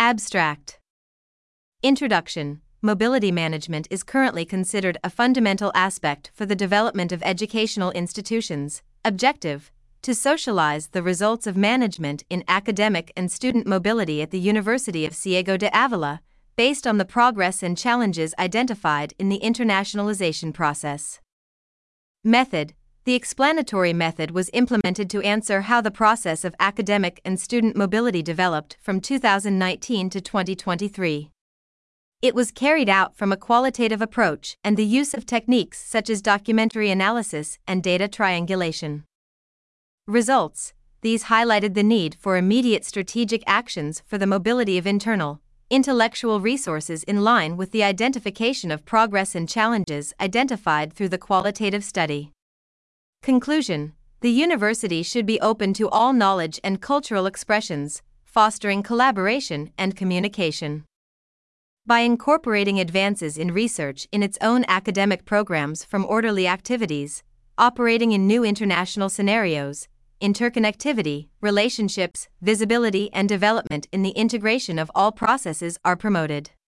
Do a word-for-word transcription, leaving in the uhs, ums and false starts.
Abstract. Introduction. Mobility management is currently considered a fundamental aspect for the development of educational institutions. Objective: to socialize the results of management in academic and student mobility at the University of Ciego de Ávila, based on the progress and challenges identified in the internationalization process. Method: the explanatory method was implemented to answer how the process of academic and student mobility developed from two thousand nineteen to twenty twenty-three. It was carried out from a qualitative approach and the use of techniques such as documentary analysis and data triangulation. Results: these highlighted the need for immediate strategic actions for the mobility of internal, intellectual resources in line with the identification of progress and challenges identified through the qualitative study. Conclusion: the university should be open to all knowledge and cultural expressions, fostering collaboration and communication. By incorporating advances in research in its own academic programs from orderly activities, operating in new international scenarios, interconnectivity, relationships, visibility, and development in the integration of all processes are promoted.